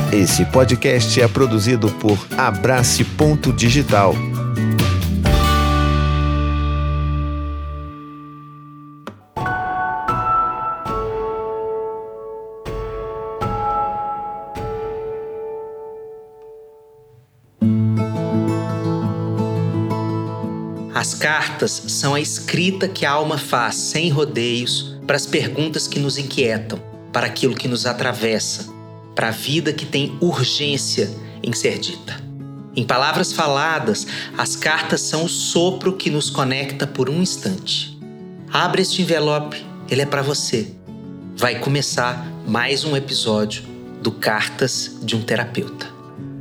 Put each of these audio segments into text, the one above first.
Esse podcast é produzido por Abrace Ponto Digital. As cartas são a escrita que a alma faz sem rodeios para as perguntas que nos inquietam, para aquilo que nos atravessa, para a vida que tem urgência em ser dita. Em palavras faladas, as cartas são o sopro que nos conecta por um instante. Abre este envelope, ele é para você. Vai começar mais um episódio do Cartas de um Terapeuta.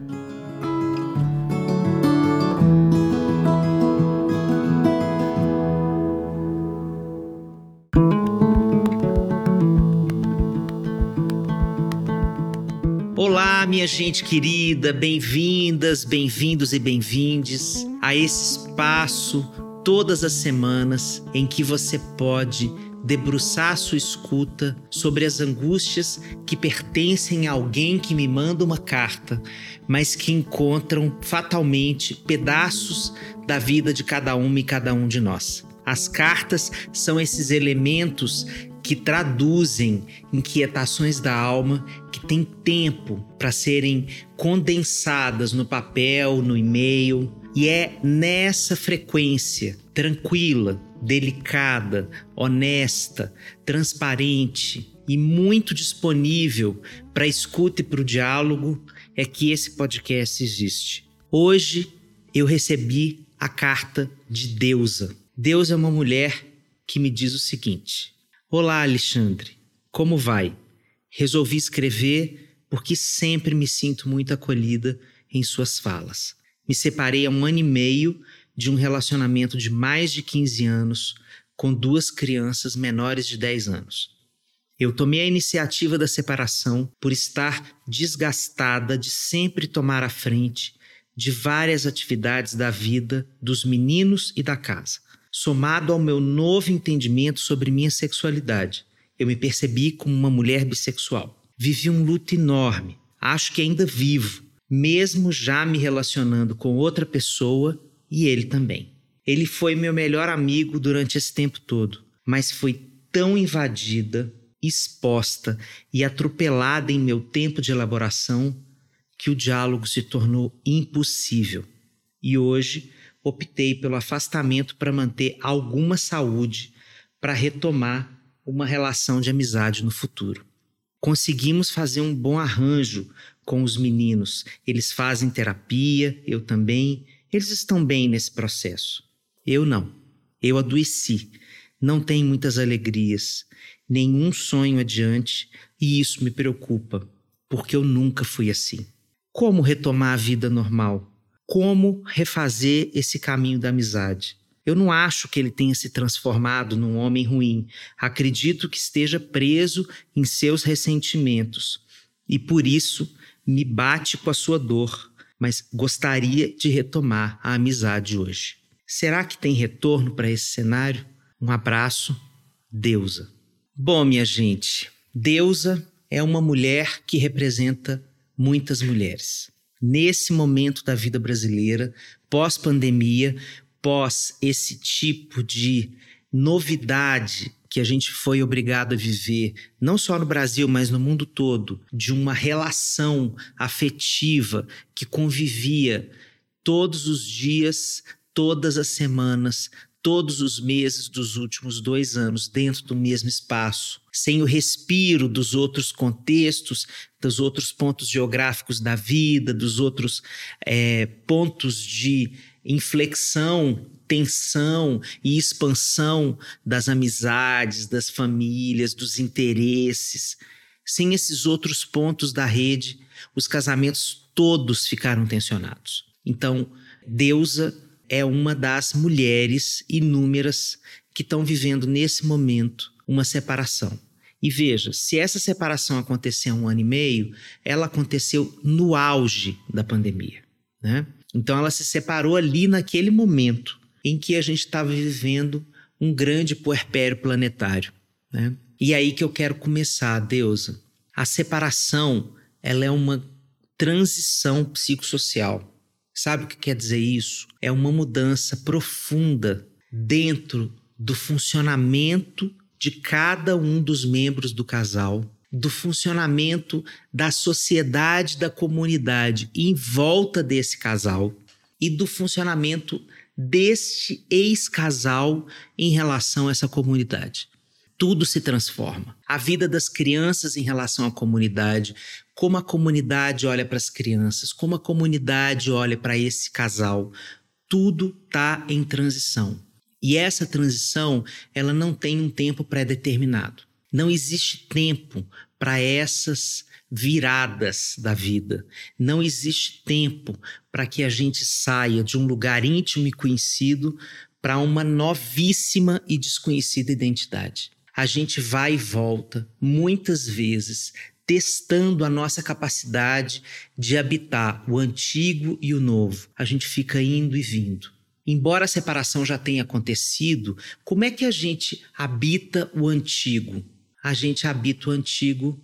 Olá, minha gente querida, bem-vindas, bem-vindos e bem-vindes a esse espaço todas as semanas em que você pode debruçar a sua escuta sobre as angústias que pertencem a alguém que me manda uma carta, mas que encontram fatalmente pedaços da vida de cada uma e cada um de nós. As cartas são esses elementos que traduzem inquietações da alma que têm tempo para serem condensadas no papel, no e-mail. E é nessa frequência tranquila, delicada, honesta, transparente e muito disponível para a escuta e para o diálogo é que esse podcast existe. Hoje eu recebi a carta de Deusa. Deusa é uma mulher que me diz o seguinte: Olá, Alexandre, como vai? Resolvi escrever porque sempre me sinto muito acolhida em suas falas. Me separei há 1 ano e meio de um relacionamento de mais de 15 anos com 2 crianças menores de 10 anos. Eu tomei a iniciativa da separação por estar desgastada de sempre tomar a frente de várias atividades da vida dos meninos e da casa. Somado ao meu novo entendimento sobre minha sexualidade, eu me percebi como uma mulher bissexual. Vivi um luto enorme, acho que ainda vivo, mesmo já me relacionando com outra pessoa e ele também. Ele foi meu melhor amigo durante esse tempo todo, mas foi tão invadida, exposta e atropelada em meu tempo de elaboração que o diálogo se tornou impossível. E hoje optei pelo afastamento para manter alguma saúde para retomar uma relação de amizade no futuro. Conseguimos fazer um bom arranjo com os meninos. Eles fazem terapia, eu também. Eles estão bem nesse processo. Eu não. Eu adoeci. Não tenho muitas alegrias, nenhum sonho adiante, e isso me preocupa, porque eu nunca fui assim. Como retomar a vida normal? Como refazer esse caminho da amizade? Eu não acho que ele tenha se transformado num homem ruim. Acredito que esteja preso em seus ressentimentos. E por isso me bate com a sua dor, mas gostaria de retomar a amizade hoje. Será que tem retorno para esse cenário? Um abraço, Deusa. Bom, minha gente, Deusa é uma mulher que representa muitas mulheres. Nesse momento da vida brasileira, pós-pandemia, pós esse tipo de novidade que a gente foi obrigado a viver, não só no Brasil, mas no mundo todo, de uma relação afetiva que convivia todos os dias, todas as semanas, todos os meses dos últimos 2 anos dentro do mesmo espaço, sem o respiro dos outros contextos, dos outros pontos geográficos da vida, dos outros pontos de inflexão, tensão e expansão das amizades, das famílias, dos interesses. Sem esses outros pontos da rede, os casamentos todos ficaram tensionados. Então, Deusa é uma das mulheres inúmeras que estão vivendo nesse momento uma separação. E veja, se essa separação aconteceu há 1 ano e meio, ela aconteceu no auge da pandemia, né? Então ela se separou ali naquele momento em que a gente estava vivendo um grande puerpério planetário, né? E aí que eu quero começar, Deusa. A separação, ela é uma transição psicossocial. Sabe o que quer dizer isso? É uma mudança profunda dentro do funcionamento de cada um dos membros do casal, do funcionamento da sociedade, da comunidade em volta desse casal e do funcionamento deste ex-casal em relação a essa comunidade. Tudo se transforma. A vida das crianças em relação à comunidade, como a comunidade olha para as crianças, como a comunidade olha para esse casal, tudo está em transição. E essa transição, ela não tem um tempo pré-determinado. Não existe tempo para essas viradas da vida. Não existe tempo para que a gente saia de um lugar íntimo e conhecido para uma novíssima e desconhecida identidade. A gente vai e volta, muitas vezes, testando a nossa capacidade de habitar o antigo e o novo. A gente fica indo e vindo. Embora a separação já tenha acontecido, como é que a gente habita o antigo? A gente habita o antigo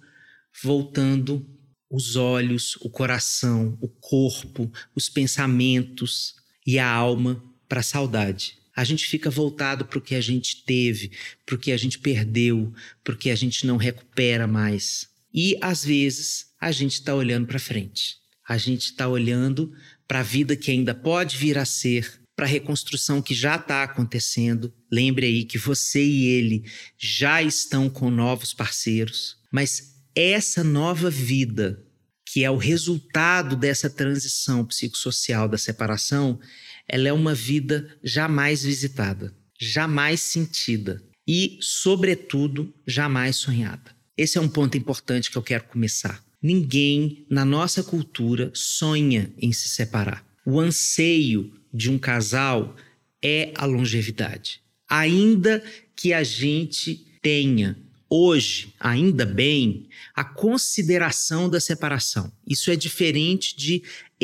voltando os olhos, o coração, o corpo, os pensamentos e a alma para a saudade. A gente fica voltado para o que a gente teve, para o que a gente perdeu, para o que a gente não recupera mais. E, às vezes, a gente está olhando para frente. A gente está olhando para a vida que ainda pode vir a ser, para a reconstrução que já está acontecendo. Lembre aí que você e ele já estão com novos parceiros, mas essa nova vida, que é o resultado dessa transição psicossocial da separação, ela é uma vida jamais visitada, jamais sentida e, sobretudo, jamais sonhada. Esse é um ponto importante que eu quero começar. Ninguém na nossa cultura sonha em se separar. O anseio de um casal é a longevidade. Ainda que a gente tenha hoje, ainda bem, a consideração da separação. Isso é diferente de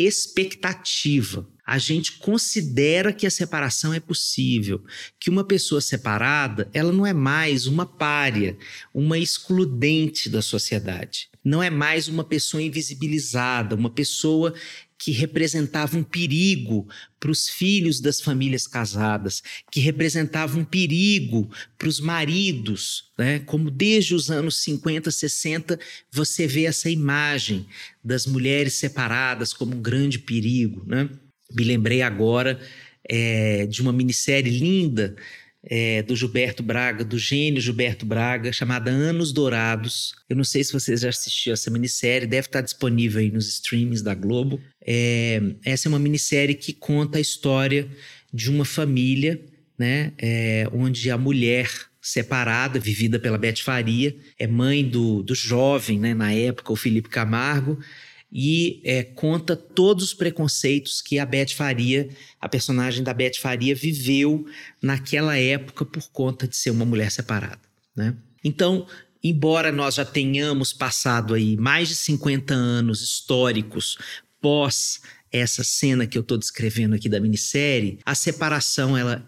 expectativa. A gente considera que a separação é possível, que uma pessoa separada, ela não é mais uma pária, uma excludente da sociedade. Não é mais uma pessoa invisibilizada, uma pessoa que representava um perigo para os filhos das famílias casadas, que representava um perigo para os maridos, né? Como desde os anos 50, 60, você vê essa imagem das mulheres separadas como um grande perigo, né? Me lembrei agora de uma minissérie linda do Gilberto Braga, do gênio Gilberto Braga, chamada Anos Dourados. Eu não sei se vocês já assistiram essa minissérie, deve estar disponível aí nos streamings da Globo. Essa é uma minissérie que conta a história de uma família, né, onde a mulher separada, vivida pela Beth Faria, é mãe do jovem, né, na época, o Felipe Camargo, e conta todos os preconceitos que a Beth Faria, a personagem da Beth Faria, viveu naquela época por conta de ser uma mulher separada, né? Então, embora nós já tenhamos passado aí mais de 50 anos históricos pós essa cena que eu estou descrevendo aqui da minissérie, a separação ela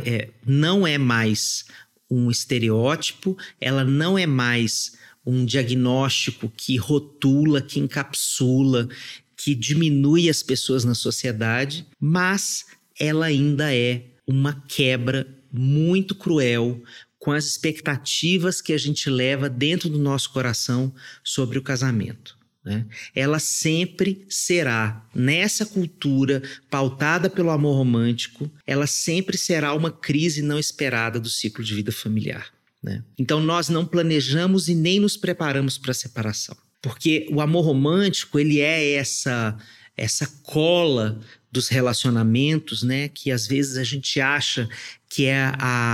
não é mais um estereótipo, ela não é mais um diagnóstico que rotula, que encapsula, que diminui as pessoas na sociedade, mas ela ainda é uma quebra muito cruel com as expectativas que a gente leva dentro do nosso coração sobre o casamento, né? Ela sempre será, nessa cultura pautada pelo amor romântico, ela sempre será uma crise não esperada do ciclo de vida familiar, né? Então nós não planejamos e nem nos preparamos para a separação, porque o amor romântico ele é essa cola dos relacionamentos, né, que às vezes a gente acha que é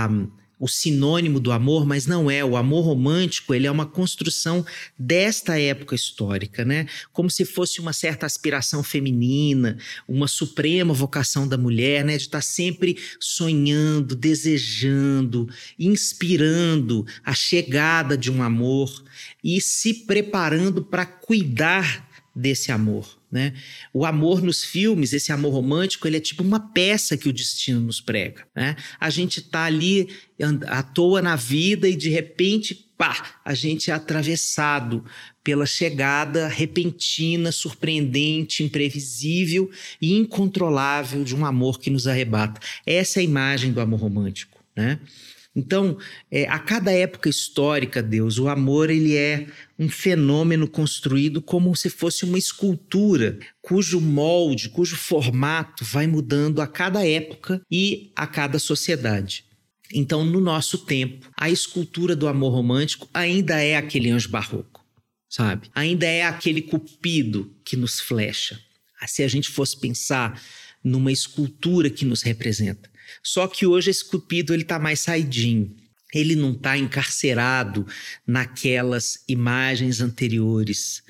o sinônimo do amor, mas não é. O amor romântico ele é uma construção desta época histórica, né? Como se fosse uma certa aspiração feminina, uma suprema vocação da mulher, né? De estar sempre sonhando, desejando, inspirando a chegada de um amor e se preparando para cuidar desse amor, né? O amor nos filmes, esse amor romântico, ele é tipo uma peça que o destino nos prega, né? A gente tá ali à toa na vida e de repente, pá, a gente é atravessado pela chegada repentina, surpreendente, imprevisível e incontrolável de um amor que nos arrebata. Essa é a imagem do amor romântico, né? Então, a cada época histórica, Deus, o amor ele é um fenômeno construído como se fosse uma escultura, cujo molde, cujo formato vai mudando a cada época e a cada sociedade. Então, no nosso tempo, a escultura do amor romântico ainda é aquele anjo barroco, sabe? Ainda é aquele cupido que nos flecha. Se a gente fosse pensar numa escultura que nos representa. Só que hoje esse cupido está mais saidinho. Ele não está encarcerado naquelas imagens anteriores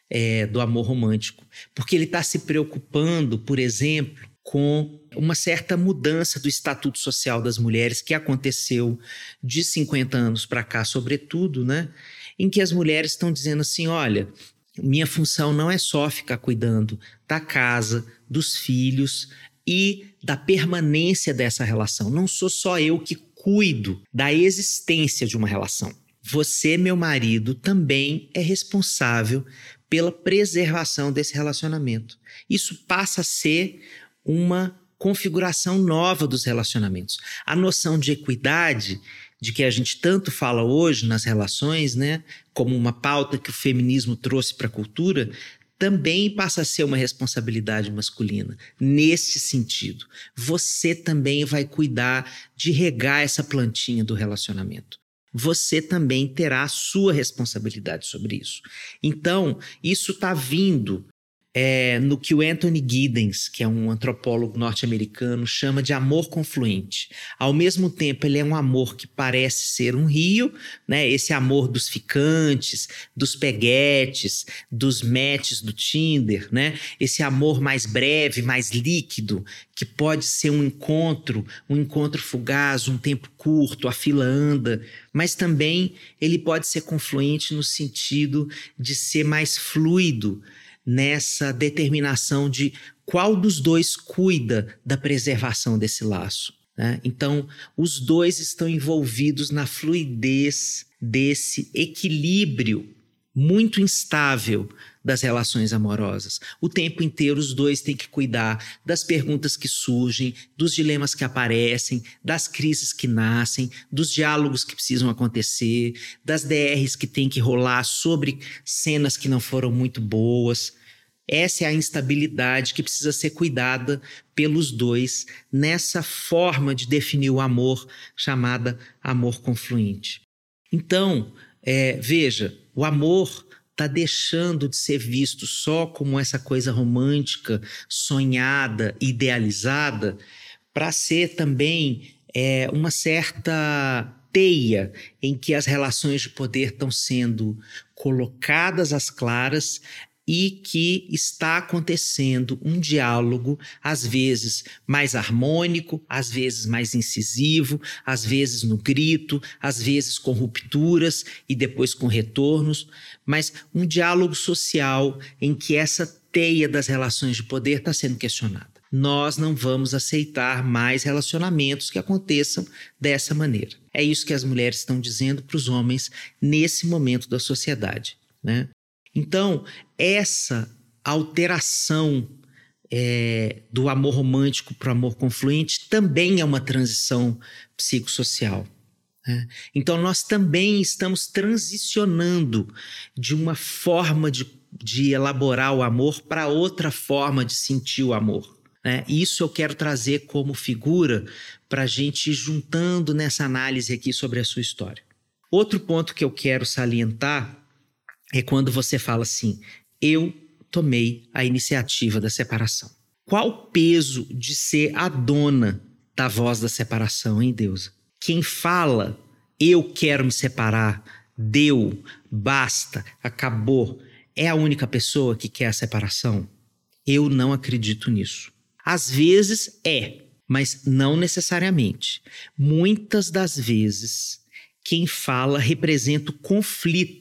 do amor romântico. Porque ele está se preocupando, por exemplo, com uma certa mudança do estatuto social das mulheres que aconteceu de 50 anos para cá, sobretudo, né? Em que as mulheres estão dizendo assim, olha, minha função não é só ficar cuidando da casa, dos filhos e da permanência dessa relação. Não sou só eu que cuido da existência de uma relação. Você, meu marido, também é responsável pela preservação desse relacionamento. Isso passa a ser uma configuração nova dos relacionamentos. A noção de equidade, de que a gente tanto fala hoje nas relações, né, como uma pauta que o feminismo trouxe para a cultura, também passa a ser uma responsabilidade masculina, nesse sentido. Você também vai cuidar de regar essa plantinha do relacionamento. Você também terá a sua responsabilidade sobre isso. Então, isso está vindo no que o Anthony Giddens, que é um antropólogo norte-americano, chama de amor confluente. Ao mesmo tempo, ele é um amor que parece ser um rio, né? Esse amor dos ficantes, dos peguetes, dos matches do Tinder, né? Esse amor mais breve, mais líquido, que pode ser um encontro fugaz, um tempo curto, a fila anda, mas também ele pode ser confluente no sentido de ser mais fluido, nessa determinação de qual dos dois cuida da preservação desse laço, né? Então, os dois estão envolvidos na fluidez desse equilíbrio muito instável das relações amorosas. O tempo inteiro os dois têm que cuidar das perguntas que surgem, dos dilemas que aparecem, das crises que nascem, dos diálogos que precisam acontecer, das DRs que têm que rolar sobre cenas que não foram muito boas. Essa é a instabilidade que precisa ser cuidada pelos dois nessa forma de definir o amor chamada amor confluente. Então, veja, o amor está deixando de ser visto só como essa coisa romântica, sonhada, idealizada, para ser também uma certa teia em que as relações de poder estão sendo colocadas às claras e que está acontecendo um diálogo, às vezes mais harmônico, às vezes mais incisivo, às vezes no grito, às vezes com rupturas e depois com retornos, mas um diálogo social em que essa teia das relações de poder está sendo questionada. Nós não vamos aceitar mais relacionamentos que aconteçam dessa maneira. É isso que as mulheres estão dizendo para os homens nesse momento da sociedade, né? Então, essa alteração do amor romântico para o amor confluente também é uma transição psicossocial, né? Então, nós também estamos transicionando de uma forma de elaborar o amor para outra forma de sentir o amor, né? Isso eu quero trazer como figura para a gente ir juntando nessa análise aqui sobre a sua história. Outro ponto que eu quero salientar é quando você fala assim, eu tomei a iniciativa da separação. Qual o peso de ser a dona da voz da separação, hein, Deusa? Quem fala, eu quero me separar, deu, basta, acabou, é a única pessoa que quer a separação? Eu não acredito nisso. Às vezes mas não necessariamente. Muitas das vezes, quem fala representa o conflito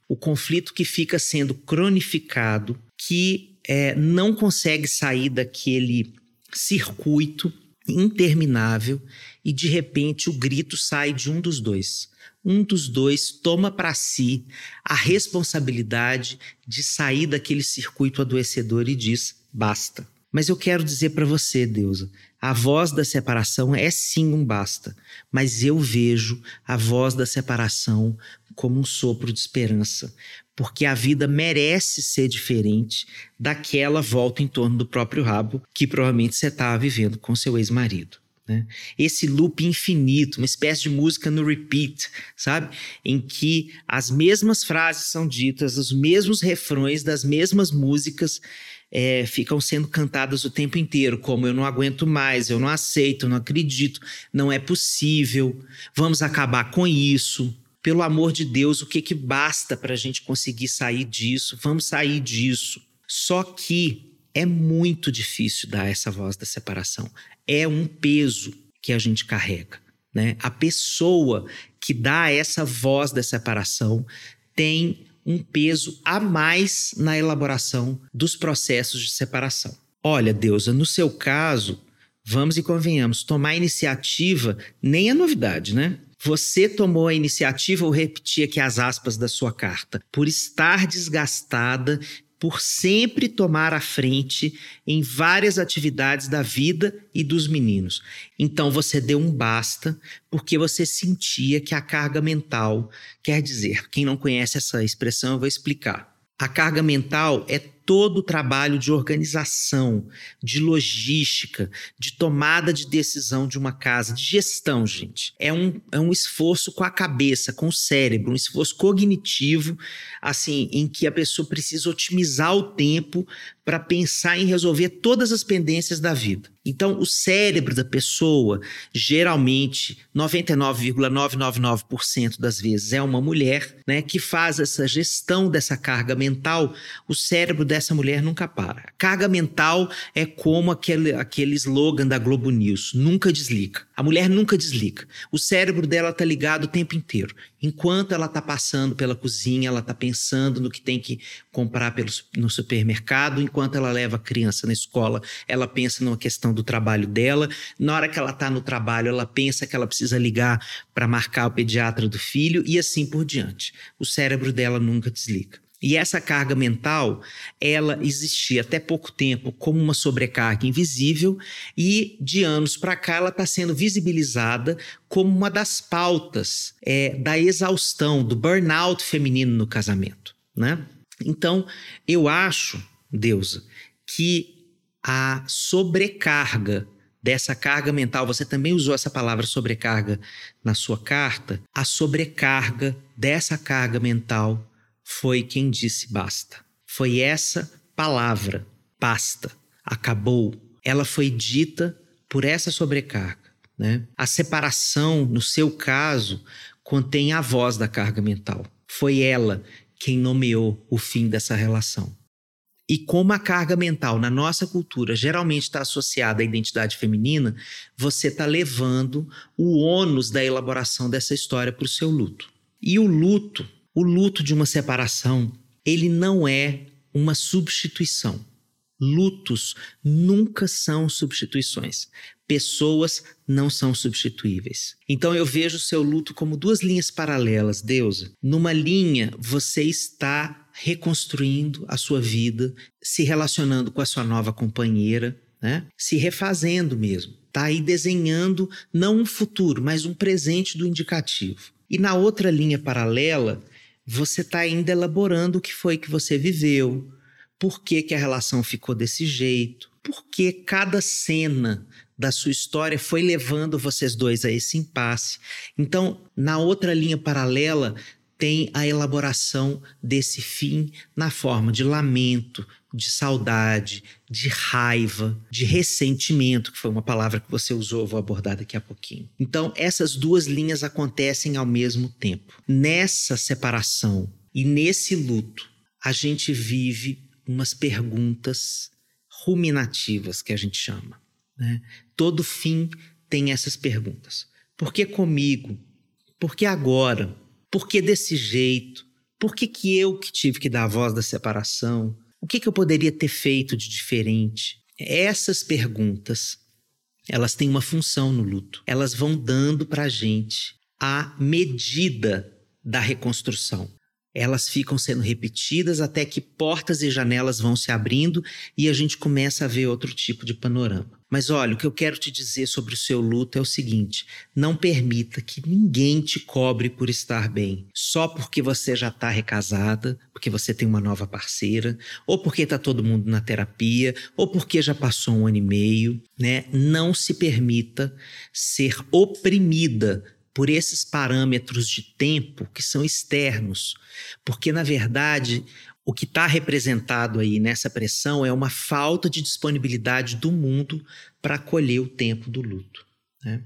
O conflito que fica sendo cronificado, que não consegue sair daquele circuito interminável e, de repente, o grito sai de um dos dois. Um dos dois toma para si a responsabilidade de sair daquele circuito adoecedor e diz: basta. Mas eu quero dizer para você, Deusa, a voz da separação é sim um basta, mas eu vejo a voz da separação como um sopro de esperança, porque a vida merece ser diferente daquela volta em torno do próprio rabo que provavelmente você estava vivendo com seu ex-marido. Né? Esse loop infinito, uma espécie de música no repeat, sabe? Em que as mesmas frases são ditas, os mesmos refrões das mesmas músicas ficam sendo cantadas o tempo inteiro, como: eu não aguento mais, eu não aceito, eu não acredito, não é possível, vamos acabar com isso. Pelo amor de Deus, o que basta para a gente conseguir sair disso? Vamos sair disso. Só que é muito difícil dar essa voz da separação. É um peso que a gente carrega, né? A pessoa que dá essa voz da separação tem um peso a mais na elaboração dos processos de separação. Olha, Deusa, no seu caso, vamos e convenhamos, tomar iniciativa nem é novidade, né? Você tomou a iniciativa, vou repetir aqui as aspas da sua carta, por estar desgastada, por sempre tomar a frente em várias atividades da vida e dos meninos. Então você deu um basta porque você sentia que a carga mental, quer dizer, quem não conhece essa expressão eu vou explicar. A carga mental é todo o trabalho de organização, de logística, de tomada de decisão de uma casa, de gestão, gente. É um esforço com a cabeça, com o cérebro, um esforço cognitivo, assim, em que a pessoa precisa otimizar o tempo para pensar em resolver todas as pendências da vida. Então, o cérebro da pessoa, geralmente, 99,999% das vezes, é uma mulher, né, que faz essa gestão dessa carga mental. O cérebro dessa mulher nunca para. A carga mental é como aquele slogan da Globo News: nunca desliga. A mulher nunca desliga. O cérebro dela está ligado o tempo inteiro. Enquanto ela está passando pela cozinha, ela está pensando no que tem que comprar no supermercado. Enquanto ela leva a criança na escola, ela pensa numa questão do trabalho dela. Na hora que ela está no trabalho, ela pensa que ela precisa ligar para marcar o pediatra do filho e assim por diante. O cérebro dela nunca desliga. E essa carga mental, ela existia até pouco tempo como uma sobrecarga invisível e de anos para cá ela está sendo visibilizada como uma das pautas da exaustão, do burnout feminino no casamento, né? Então, eu acho, Deusa, que a sobrecarga dessa carga mental, você também usou essa palavra sobrecarga na sua carta, a sobrecarga dessa carga mental foi quem disse basta. Foi essa palavra, basta, acabou. Ela foi dita por essa sobrecarga, né? A separação, no seu caso, contém a voz da carga mental. Foi ela quem nomeou o fim dessa relação. E como a carga mental na nossa cultura geralmente está associada à identidade feminina, você está levando o ônus da elaboração dessa história para o seu luto. E o luto de uma separação, ele não é uma substituição. Lutos nunca são substituições. Pessoas não são substituíveis. Então eu vejo o seu luto como duas linhas paralelas, Deusa. Numa linha, você está reconstruindo a sua vida, se relacionando com a sua nova companheira, né? Se refazendo mesmo. Está aí desenhando não um futuro, mas um presente do indicativo. E na outra linha paralela, você está ainda elaborando o que foi que você viveu, por que a relação ficou desse jeito, por que cada cena da sua história foi levando vocês dois a esse impasse. Então, na outra linha paralela, tem a elaboração desse fim na forma de lamento, de saudade, de raiva, de ressentimento, que foi uma palavra que você usou, eu vou abordar daqui a pouquinho. Então, essas duas linhas acontecem ao mesmo tempo. Nessa separação e nesse luto, a gente vive umas perguntas ruminativas, que a gente chama, né? Todo fim tem essas perguntas. Por que comigo? Por que agora? Por que desse jeito? Por que eu que tive que dar a voz da separação? O que eu poderia ter feito de diferente? Essas perguntas, elas têm uma função no luto. Elas vão dando para a gente a medida da reconstrução. Elas ficam sendo repetidas até que portas e janelas vão se abrindo e a gente começa a ver outro tipo de panorama. Mas olha, o que eu quero te dizer sobre o seu luto é o seguinte: não permita que ninguém te cobre por estar bem, só porque você já está recasada, porque você tem uma nova parceira, ou porque está todo mundo na terapia, ou porque já passou 1 ano e meio, né? Não se permita ser oprimida por esses parâmetros de tempo que são externos, porque, na verdade, o que está representado aí nessa pressão é uma falta de disponibilidade do mundo para acolher o tempo do luto, né?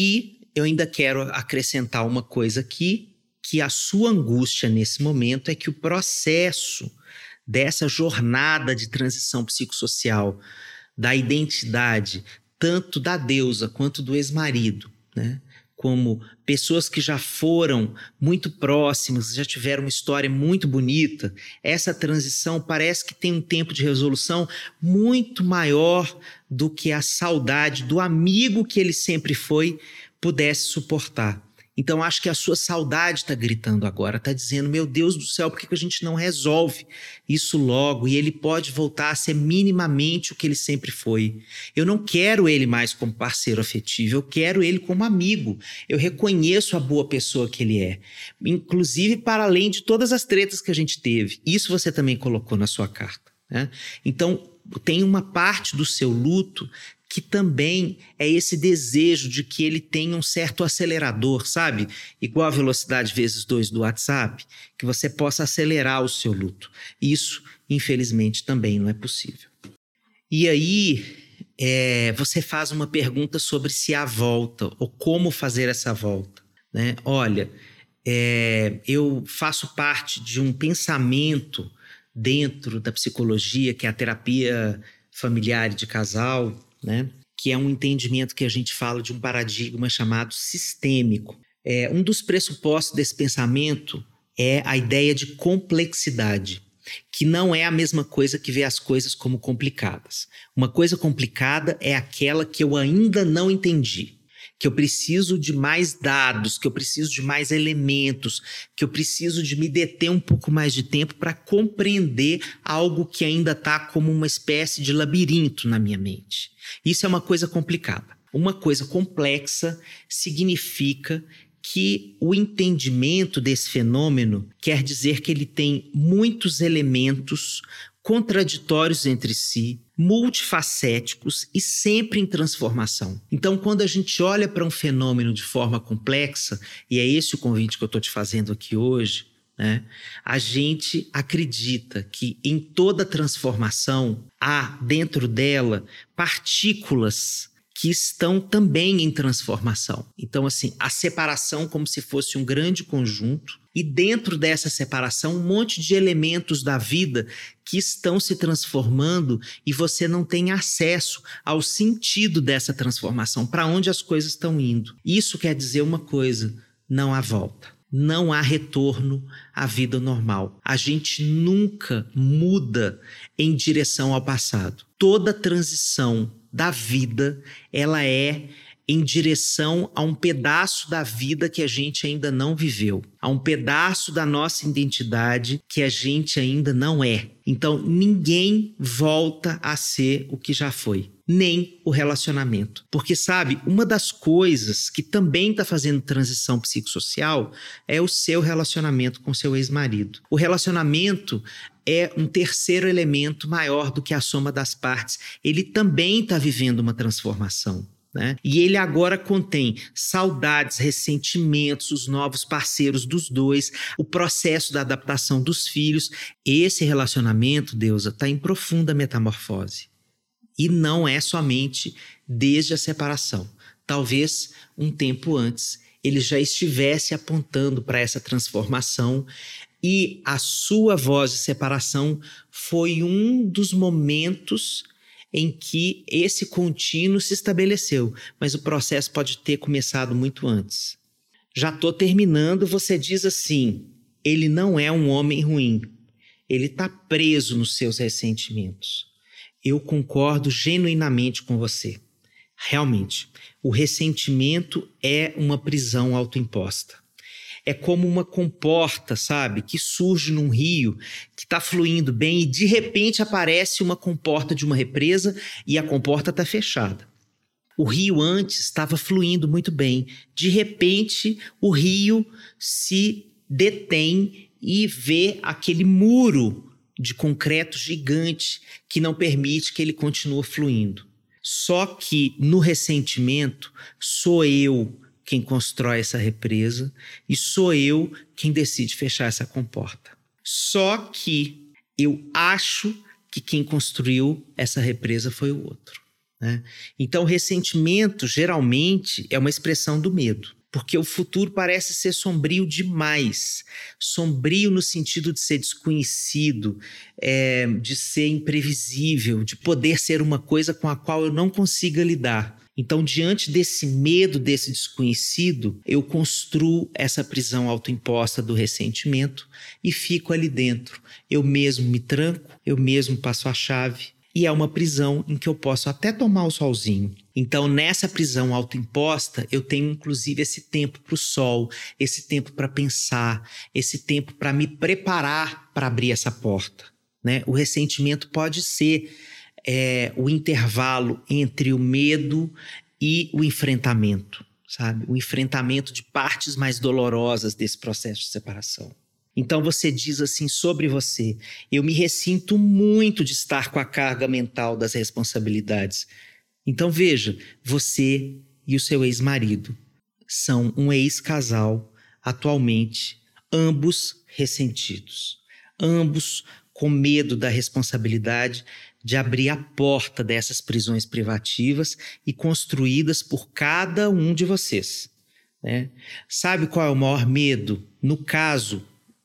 E eu ainda quero acrescentar uma coisa aqui, que a sua angústia nesse momento é que o processo dessa jornada de transição psicossocial, da identidade, tanto da deusa quanto do ex-marido, né? Como pessoas que já foram muito próximas, já tiveram uma história muito bonita, essa transição parece que tem um tempo de resolução muito maior do que a saudade do amigo que ele sempre foi pudesse suportar. Então, acho que a sua saudade está gritando agora, está dizendo: meu Deus do céu, por que a gente não resolve isso logo? E ele pode voltar a ser minimamente o que ele sempre foi. Eu não quero ele mais como parceiro afetivo, eu quero ele como amigo. Eu reconheço a boa pessoa que ele é, inclusive para além de todas as tretas que a gente teve. Isso você também colocou na sua carta, né? Então, tem uma parte do seu luto que também é esse desejo de que ele tenha um certo acelerador, sabe? Igual a velocidade vezes 2 do WhatsApp, que você possa acelerar o seu luto. Isso, infelizmente, também não é possível. E aí, você faz uma pergunta sobre se há volta, ou como fazer essa volta, né? Olha, eu faço parte de um pensamento dentro da psicologia, que é a terapia familiar e de casal, né? Que é um entendimento que a gente fala de um paradigma chamado sistêmico. Um dos pressupostos desse pensamento é a ideia de complexidade, que não é a mesma coisa que ver as coisas como complicadas. Uma coisa complicada é aquela que eu ainda não entendi, que eu preciso de mais dados, que eu preciso de mais elementos, que eu preciso de me deter um pouco mais de tempo para compreender algo que ainda está como uma espécie de labirinto na minha mente. Isso é uma coisa complicada. Uma coisa complexa significa que o entendimento desse fenômeno quer dizer que ele tem muitos elementos contraditórios entre si, multifacéticos e sempre em transformação. Então, quando a gente olha para um fenômeno de forma complexa, e é esse o convite que eu estou te fazendo aqui hoje, né, a gente acredita que em toda transformação há dentro dela partículas que estão também em transformação. Então, assim, a separação como se fosse um grande conjunto, e dentro dessa separação um monte de elementos da vida que estão se transformando e você não tem acesso ao sentido dessa transformação, para onde as coisas estão indo. Isso quer dizer uma coisa: não há volta. Não há retorno à vida normal. A gente nunca muda em direção ao passado. Toda transição da vida, ela é em direção a um pedaço da vida que a gente ainda não viveu, a um pedaço da nossa identidade que a gente ainda não é. Então, ninguém volta a ser o que já foi, nem o relacionamento. Porque, sabe, uma das coisas que também está fazendo transição psicossocial é o seu relacionamento com seu ex-marido. O relacionamento é um terceiro elemento maior do que a soma das partes. Ele também está vivendo uma transformação, né? E ele agora contém saudades, ressentimentos, os novos parceiros dos dois, o processo da adaptação dos filhos. Esse relacionamento, Deusa, está em profunda metamorfose. E não é somente desde a separação. Talvez um tempo antes ele já estivesse apontando para essa transformação, e a sua voz de separação foi um dos momentos em que esse contínuo se estabeleceu, mas o processo pode ter começado muito antes. Já estou terminando, você diz assim: ele não é um homem ruim. Ele está preso nos seus ressentimentos. Eu concordo genuinamente com você. Realmente, o ressentimento é uma prisão autoimposta. É como uma comporta, sabe, que surge num rio que está fluindo bem e de repente aparece uma comporta de uma represa e a comporta está fechada. O rio antes estava fluindo muito bem. De repente, o rio se detém e vê aquele muro de concreto gigante que não permite que ele continue fluindo. Só que no ressentimento sou eu quem constrói essa represa e sou eu quem decide fechar essa comporta. Só que eu acho que quem construiu essa represa foi o outro, né? Então, o ressentimento geralmente é uma expressão do medo, porque o futuro parece ser sombrio demais. Sombrio no sentido de ser desconhecido, de ser imprevisível, de poder ser uma coisa com a qual eu não consiga lidar. Então, diante desse medo, desse desconhecido, eu construo essa prisão autoimposta do ressentimento e fico ali dentro. Eu mesmo me tranco, eu mesmo passo a chave. E é uma prisão em que eu posso até tomar o solzinho. Então, nessa prisão autoimposta, eu tenho inclusive esse tempo para o sol, esse tempo para pensar, esse tempo para me preparar para abrir essa porta, né? O ressentimento pode ser o intervalo entre o medo e o enfrentamento, sabe? O enfrentamento de partes mais dolorosas desse processo de separação. Então você diz assim sobre você: eu me ressinto muito de estar com a carga mental das responsabilidades. Então veja, você e o seu ex-marido são um ex-casal atualmente, ambos ressentidos, ambos com medo da responsabilidade de abrir a porta dessas prisões privativas e construídas por cada um de vocês, né? Sabe qual é o maior medo? No caso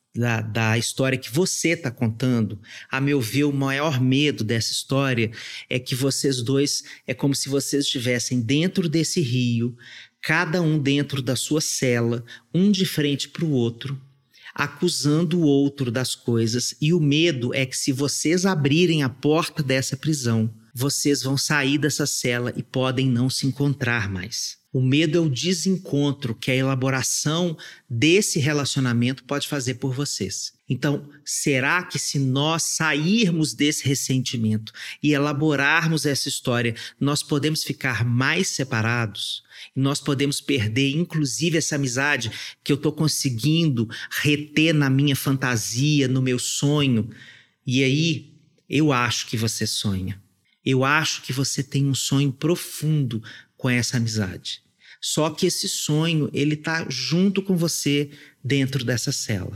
da história que você está contando, a meu ver, o maior medo dessa história é que vocês dois, é como se vocês estivessem dentro desse rio, cada um dentro da sua cela, um de frente para o outro, acusando o outro das coisas, e o medo é que se vocês abrirem a porta dessa prisão, vocês vão sair dessa cela e podem não se encontrar mais. O medo é o desencontro que a elaboração desse relacionamento pode fazer por vocês. Então, será que se nós sairmos desse ressentimento e elaborarmos essa história, nós podemos ficar mais separados? Nós podemos perder, inclusive, essa amizade que eu estou conseguindo reter na minha fantasia, no meu sonho. E aí, eu acho que você sonha. Eu acho que você tem um sonho profundo com essa amizade. Só que esse sonho, ele está junto com você dentro dessa cela.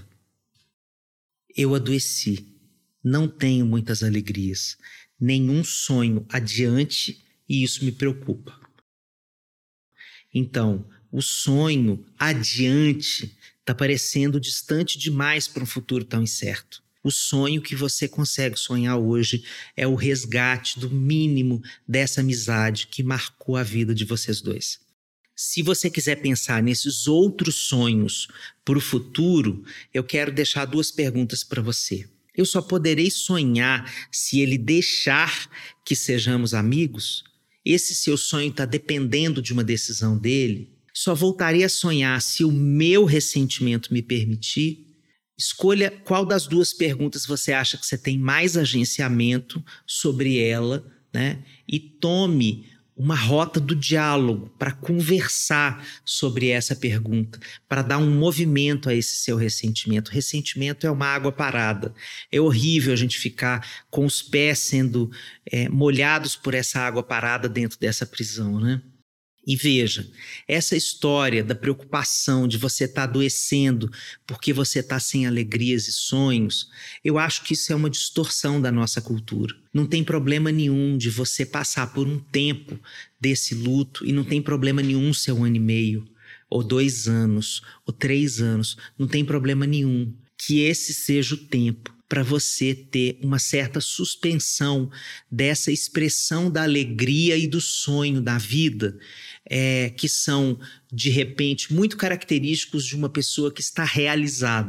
Eu adoeci, não tenho muitas alegrias, nenhum sonho adiante e isso me preocupa. Então, o sonho adiante está parecendo distante demais para um futuro tão incerto. O sonho que você consegue sonhar hoje é o resgate do mínimo dessa amizade que marcou a vida de vocês dois. Se você quiser pensar nesses outros sonhos para o futuro, eu quero deixar 2 perguntas para você. Eu só poderei sonhar se ele deixar que sejamos amigos? Esse seu sonho está dependendo de uma decisão dele? Só voltarei a sonhar se o meu ressentimento me permitir? Escolha qual das 2 perguntas você acha que você tem mais agenciamento sobre ela, né? E tome uma rota do diálogo para conversar sobre essa pergunta, para dar um movimento a esse seu ressentimento. Ressentimento é uma água parada. É horrível a gente ficar com os pés sendo molhados por essa água parada dentro dessa prisão, né? E veja, essa história da preocupação de você estar adoecendo porque você está sem alegrias e sonhos, eu acho que isso é uma distorção da nossa cultura. Não tem problema nenhum de você passar por um tempo desse luto e não tem problema nenhum ser 1 ano e meio, ou 2 anos, ou 3 anos. Não tem problema nenhum que esse seja o tempo para você ter uma certa suspensão dessa expressão da alegria e do sonho da vida, que são, de repente, muito característicos de uma pessoa que está realizada,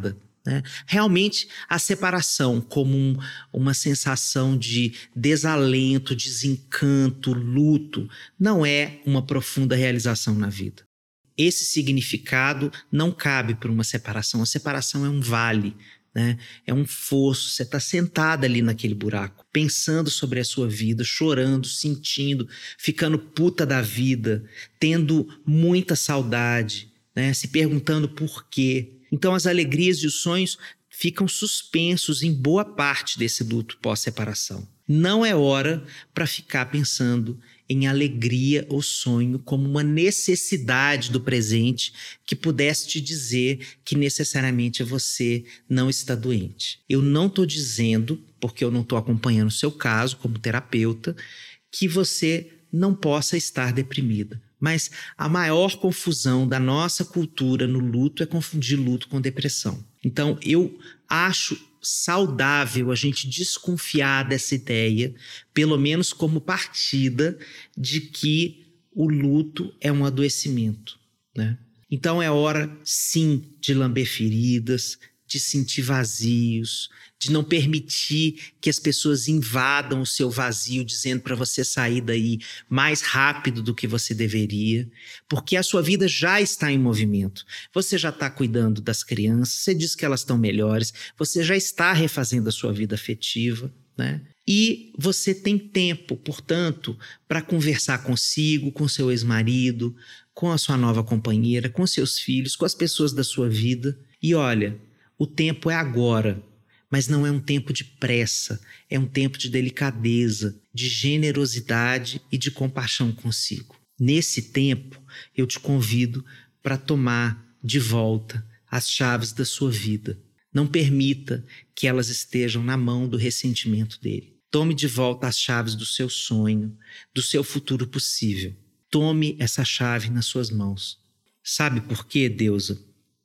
né? Realmente, a separação como uma sensação de desalento, desencanto, luto, não é uma profunda realização na vida. Esse significado não cabe para uma separação. A separação é um vale, né? É um fosso. Você está sentada ali naquele buraco, pensando sobre a sua vida, chorando, sentindo, ficando puta da vida, tendo muita saudade, né? Se perguntando por quê. Então as alegrias e os sonhos ficam suspensos em boa parte desse luto pós-separação. Não é hora para ficar pensando em alegria ou sonho como uma necessidade do presente que pudesse te dizer que necessariamente você não está doente. Eu não estou dizendo, porque eu não estou acompanhando o seu caso como terapeuta, que você não possa estar deprimida. Mas a maior confusão da nossa cultura no luto é confundir luto com depressão. Então, eu acho saudável a gente desconfiar dessa ideia, pelo menos como partida de que o luto é um adoecimento, né? Então é hora, sim, de lamber feridas, de sentir vazios, de não permitir que as pessoas invadam o seu vazio dizendo para você sair daí mais rápido do que você deveria, porque a sua vida já está em movimento. Você já está cuidando das crianças, você diz que elas estão melhores, você já está refazendo a sua vida afetiva, né? E você tem tempo, portanto, para conversar consigo, com seu ex-marido, com a sua nova companheira, com seus filhos, com as pessoas da sua vida. E olha, o tempo é agora, mas não é um tempo de pressa, é um tempo de delicadeza, de generosidade e de compaixão consigo. Nesse tempo, eu te convido para tomar de volta as chaves da sua vida. Não permita que elas estejam na mão do ressentimento dele. Tome de volta as chaves do seu sonho, do seu futuro possível. Tome essa chave nas suas mãos. Sabe por quê, Deusa?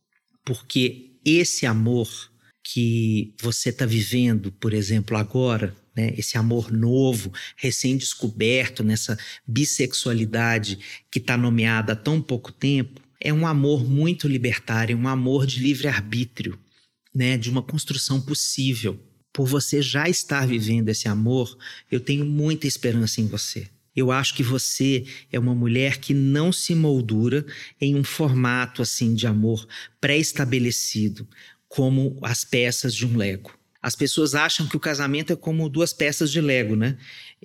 Porque esse amor que você está vivendo, por exemplo, agora, né, esse amor novo, recém-descoberto nessa bissexualidade que está nomeada há tão pouco tempo, é um amor muito libertário, um amor de livre-arbítrio, né, de uma construção possível. Por você já estar vivendo esse amor, eu tenho muita esperança em você. Eu acho que você é uma mulher que não se moldura em um formato assim de amor pré-estabelecido, como as peças de um Lego. As pessoas acham que o casamento é como duas peças de Lego, né?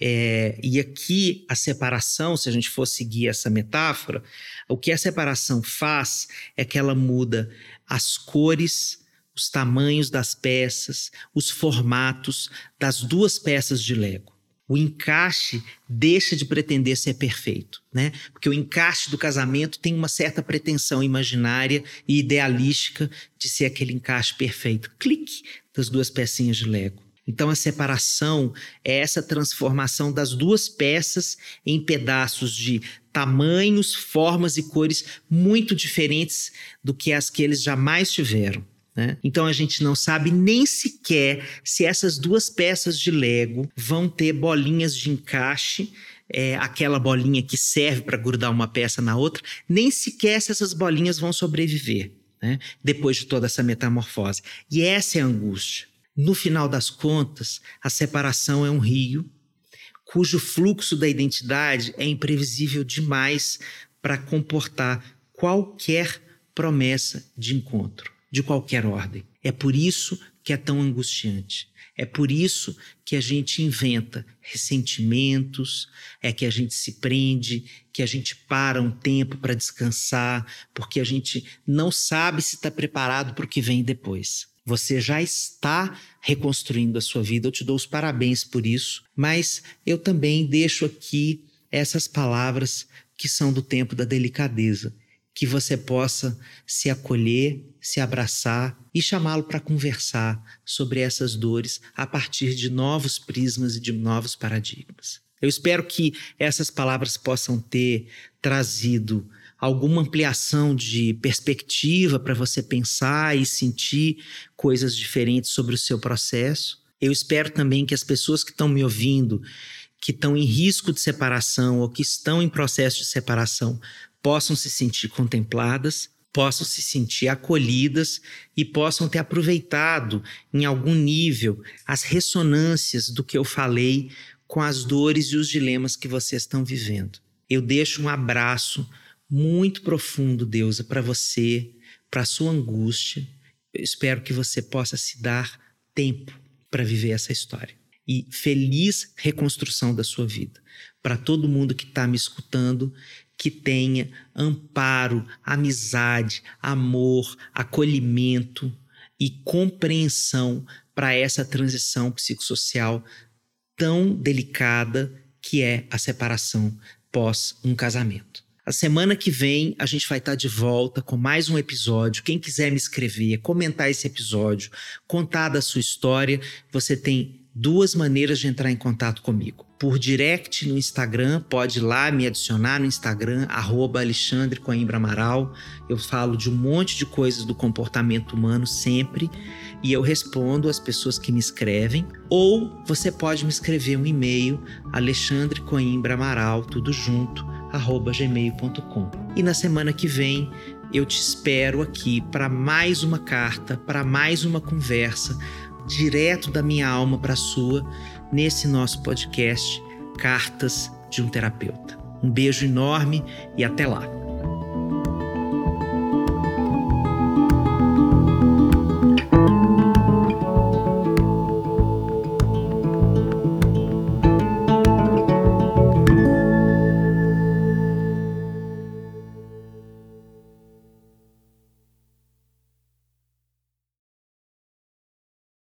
E aqui a separação, se a gente for seguir essa metáfora, o que a separação faz é que ela muda as cores, os tamanhos das peças, os formatos das duas peças de Lego. O encaixe deixa de pretender ser perfeito, né? Porque o encaixe do casamento tem uma certa pretensão imaginária e idealística de ser aquele encaixe perfeito. Clique das duas pecinhas de Lego. Então a separação é essa transformação das duas peças em pedaços de tamanhos, formas e cores muito diferentes do que as que eles jamais tiveram. Então a gente não sabe nem sequer se essas duas peças de Lego vão ter bolinhas de encaixe, aquela bolinha que serve para grudar uma peça na outra, nem sequer se essas bolinhas vão sobreviver, né, depois de toda essa metamorfose. E essa é a angústia. No final das contas, a separação é um rio cujo fluxo da identidade é imprevisível demais para comportar qualquer promessa de encontro, de qualquer ordem. É por isso que é tão angustiante. É por isso que a gente inventa ressentimentos, é que a gente se prende, que a gente para um tempo para descansar, porque a gente não sabe se está preparado para o que vem depois. Você já está reconstruindo a sua vida, eu te dou os parabéns por isso, mas eu também deixo aqui essas palavras que são do tempo da delicadeza, que você possa se acolher, se abraçar e chamá-lo para conversar sobre essas dores a partir de novos prismas e de novos paradigmas. Eu espero que essas palavras possam ter trazido alguma ampliação de perspectiva para você pensar e sentir coisas diferentes sobre o seu processo. Eu espero também que as pessoas que estão me ouvindo, que estão em risco de separação ou que estão em processo de separação, possam se sentir contempladas. possam se sentir acolhidas e possam ter aproveitado, em algum nível, as ressonâncias do que eu falei com as dores e os dilemas que vocês estão vivendo. Eu deixo um abraço muito profundo, Deusa, para você, para a sua angústia. Eu espero que você possa se dar tempo para viver essa história. E feliz reconstrução da sua vida. Para todo mundo que está me escutando, que tenha amparo, amizade, amor, acolhimento e compreensão para essa transição psicossocial tão delicada que é a separação pós um casamento. A semana que vem a gente vai estar de volta com mais um episódio. Quem quiser me escrever, comentar esse episódio, contar da sua história, você tem 2 maneiras de entrar em contato comigo. Por direct no Instagram, pode ir lá me adicionar no Instagram, @AlexandreCoimbraAmaral. Eu falo de um monte de coisas do comportamento humano sempre e eu respondo as pessoas que me escrevem. Ou você pode me escrever um e-mail, alexandrecoimbraamaral, tudo junto, @gmail.com. E na semana que vem eu te espero aqui para mais uma carta, para mais uma conversa, direto da minha alma para a sua, nesse nosso podcast Cartas de um Terapeuta. Um beijo enorme e até lá!